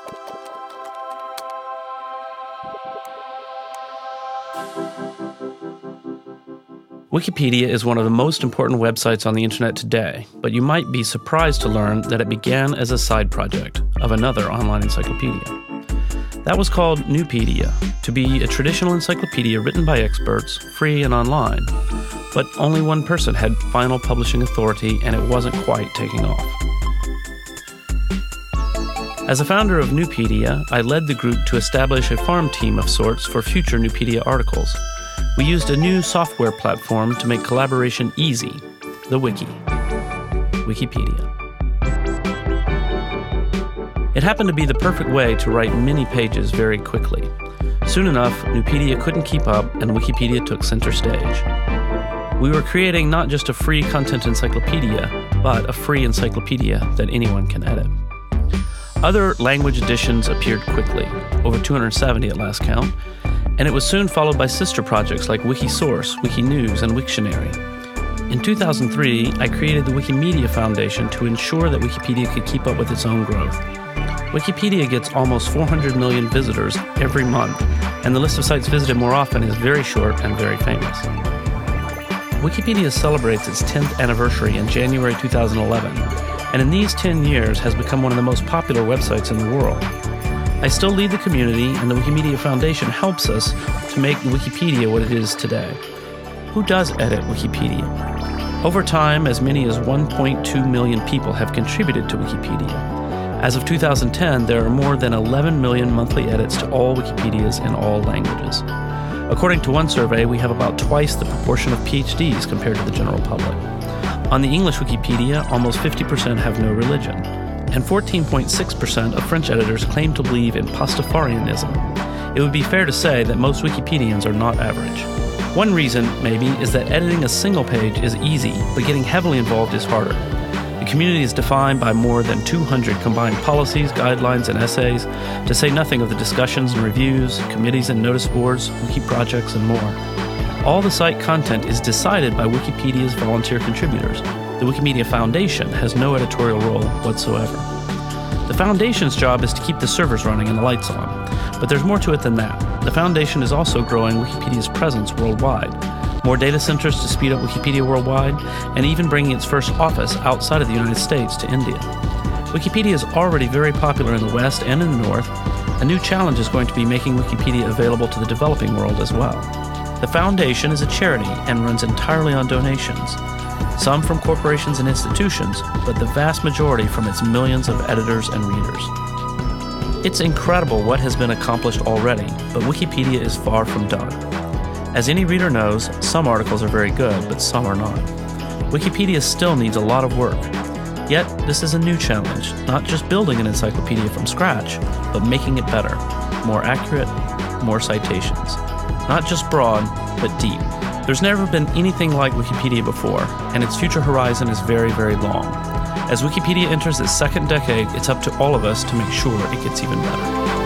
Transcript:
Wikipedia is one of the most important websites on the internet today, but you might be surprised to learn that it began as a side project of another online encyclopedia. That was called Nupedia, to be a traditional encyclopedia written by experts, free and online. But only one person had final publishing authority, and it wasn't quite taking off. As a founder of Nupedia, I led the group to establish a farm team of sorts for future Nupedia articles. We used a new software platform to make collaboration easy, the Wiki, Wikipedia. It happened to be the perfect way to write many pages very quickly. Soon enough, Nupedia couldn't keep up, and Wikipedia took center stage. We were creating not just a free content encyclopedia, but a free encyclopedia that anyone can edit. Other language editions appeared quickly, over 270 at last count, and it was soon followed by sister projects like Wikisource, Wikinews, and Wiktionary. In 2003, I created the Wikimedia Foundation to ensure that Wikipedia could keep up with its own growth. Wikipedia gets almost 400 million visitors every month, and the list of sites visited more often is very short and very famous. Wikipedia celebrates its 10th anniversary in January 2011, and in these 10 years has become one of the most popular websites in the world. I still lead the community, and the Wikimedia Foundation helps us to make Wikipedia what it is today. Who does edit Wikipedia? Over time, as many as 1.2 million people have contributed to Wikipedia. As of 2010, there are more than 11 million monthly edits to all Wikipedias in all languages. According to one survey, we have about twice the proportion of PhDs compared to the general public. On the English Wikipedia, almost 50% have no religion, and 14.6% of French editors claim to believe in Pastafarianism. It would be fair to say that most Wikipedians are not average. One reason, maybe, is that editing a single page is easy, but getting heavily involved is harder. The community is defined by more than 200 combined policies, guidelines, and essays, to say nothing of the discussions and reviews, committees and notice boards, wiki projects, and more. All the site content is decided by Wikipedia's volunteer contributors. The Wikimedia Foundation has no editorial role whatsoever. The Foundation's job is to keep the servers running and the lights on, but there's more to it than that. The Foundation is also growing Wikipedia's presence worldwide, more data centers to speed up Wikipedia worldwide, and even bringing its first office outside of the United States to India. Wikipedia is already very popular in the West and in the North. A new challenge is going to be making Wikipedia available to the developing world as well. The Foundation is a charity and runs entirely on donations. Some from corporations and institutions, but the vast majority from its millions of editors and readers. It's incredible what has been accomplished already, but Wikipedia is far from done. As any reader knows, some articles are very good, but some are not. Wikipedia still needs a lot of work. Yet, this is a new challenge, not just building an encyclopedia from scratch, but making it better, more accurate, more citations. Not just broad, but deep. There's never been anything like Wikipedia before, and its future horizon is very, very long. As Wikipedia enters its second decade, it's up to all of us to make sure it gets even better.